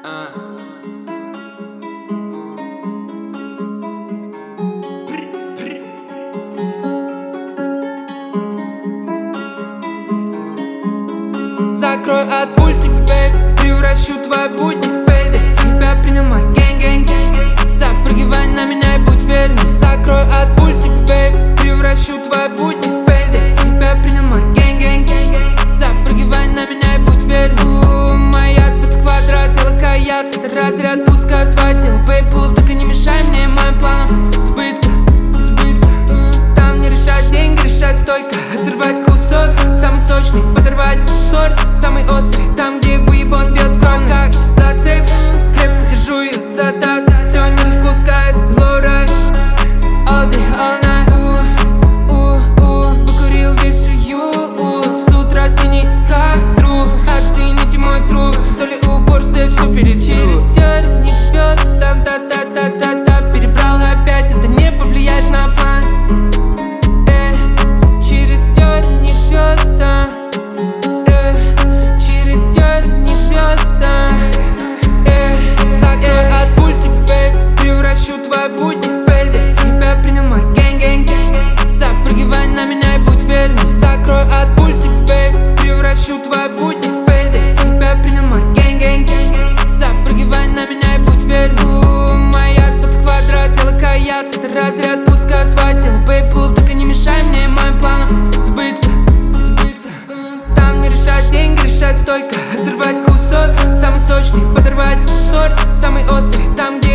Закрой от пуль тебе, бэйб, превращу твои будни в пейдэй. Тебя принимай, гэнг-гэнг, запрыгивай на меня и будь верный. Закрой от пуль тебе, бэйб, превращу твои будни в пейдэй. Тебя принимай, гэнг-гэнг, запрыгивай на меня и будь верный. Маяк 20 квадрат, лакаят, это разряд, пускай в твое тело, бэйб, пулов, только не мешай мне и моим планам сбыться. Там не решать деньги, решать стойко, отрывать кусок, самый сочный, подорвать сорт, самый острый, там где выебан без скромности. Как за цепь, крепко держу ее за таз, все не распускает глорай. All day, all night, выкурил весь уют, с утра синий как труп. Оцените мой труп, то ли упорство, все перед через терник звезд. Там та-та-та-та-та, перебрал опять, это не повлияет на план. Через терник звезд, через терник звезд. Закрой от пуль тебе, бэйб, превращу твои будни в пейдэй. Тебя принимай, гэнг-гэнг, запрыгивай на меня и будь верный. Закрой от пуль тебе, бэйб, превращу твои будни в пейдэй. Тебя принимай, гэнг-гэнг, запрыгивай на меня и будь верный. Маяк 20 квадрат, я лакаят, это разряд, пускай в твое тело, бэйб, пулов, только не мешай мне и моим планам сбыться. Там не решать деньги, решать стойко, отрывать кусок, самый сочный, подорвать сорт, самый острый, там где